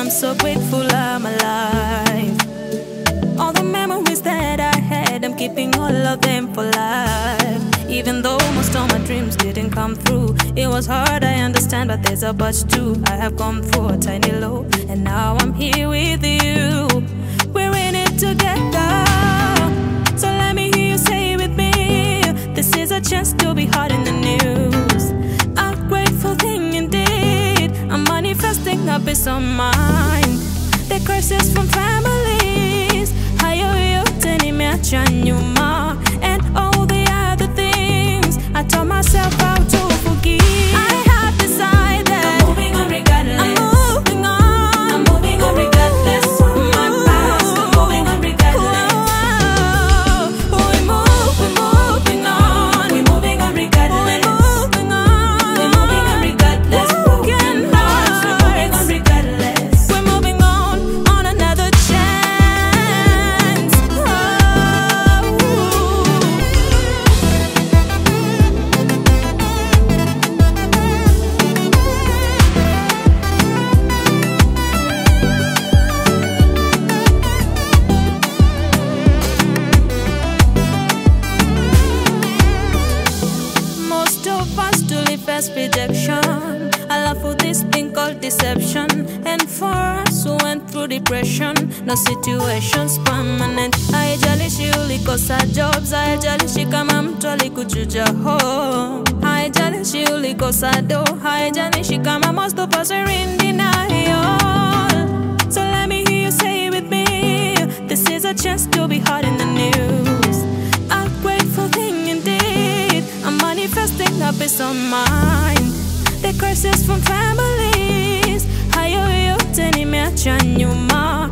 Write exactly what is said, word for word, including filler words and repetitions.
I'm so grateful I'm alive. All the memories that I had, I'm keeping all of them for life. Even though most of my dreams didn't come through, it was hard, I understand, but there's a but too. I have gone through a tiny low, and now I'm here with you. We're in it together. So let me hear you say with me, this is a chance to be hot in the news. A grateful thing indeed. I'm manifesting a peace of mind. The curses from families, hayo yote nimeacha nyuma, and all the other things I taught myself how to forgive. I have decided I'm moving on regardless. I'm moving on. I'm moving on regardless of my past. I'm moving on regardless. We move, we're moving on. We're moving on regardless. We're moving on. We're moving on regardless. Broken hearts. We're moving on regardless. We're moving on on another chance. Most of us to live as rejection. I love for this thing called deception. And for us who went through depression, no situation's permanent. Haijalishi ulikosa jobs, haijalishi kama mtu alikuchuja home, haijalishi ulikosa do, haijalishi kama most of us are in denial. So let me hear you say with me, this is a chance to be hot in the news. A grateful thing indeed. I'm manifesting a peace of mind. The curses from families, hayo yote nimeacha nyuma,